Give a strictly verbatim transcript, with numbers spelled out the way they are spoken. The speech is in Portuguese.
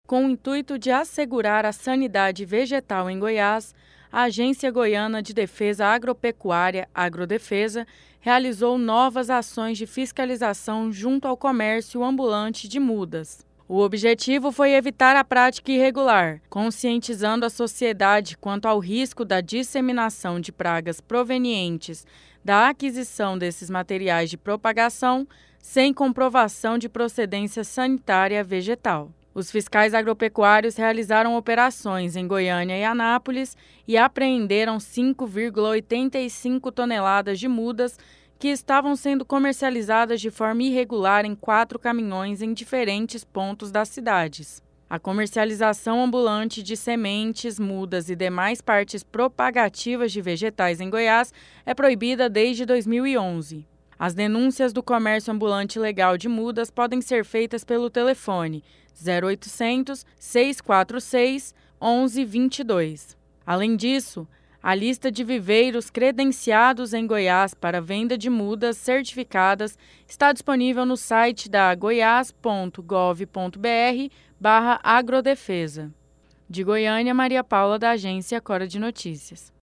Com o intuito de assegurar a sanidade vegetal em Goiás, a Agência Goiana de Defesa Agropecuária, Agrodefesa, realizou novas ações de fiscalização junto ao comércio ambulante de mudas. O objetivo foi evitar a prática irregular, conscientizando a sociedade quanto ao risco da disseminação de pragas provenientes da aquisição desses materiais de propagação sem comprovação de procedência sanitária vegetal. Os fiscais agropecuários realizaram operações em Goiânia e Anápolis e apreenderam cinco vírgula oitenta e cinco toneladas de mudas que estavam sendo comercializadas de forma irregular em quatro caminhões em diferentes pontos das cidades. A comercialização ambulante de sementes, mudas e demais partes propagativas de vegetais em Goiás é proibida desde dois mil e onze. As denúncias do comércio ambulante ilegal de mudas podem ser feitas pelo telefone zero oitocentos, seiscentos e quarenta e seis, onze vinte e dois. Além disso, a lista de viveiros credenciados em Goiás para venda de mudas certificadas está disponível no site da goiás ponto gov ponto br barra agrodefesa. De Goiânia, Maria Paula, da Agência Cora de Notícias.